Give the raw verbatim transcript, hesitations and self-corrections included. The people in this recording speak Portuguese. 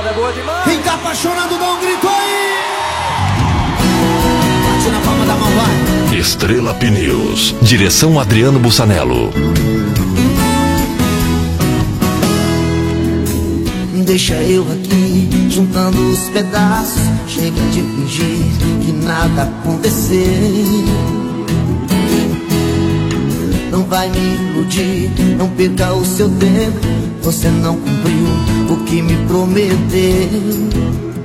moda é boa demais. Quem tá apaixonado dá um grito aí. Bate na palma da mão, vai. Estrela Pneus. Direção Adriano Bussanello. Deixa eu aqui, juntando os pedaços. Chega de fingir que nada aconteceu. Não vai me iludir, não perca o seu tempo. Você não cumpriu o que me prometeu.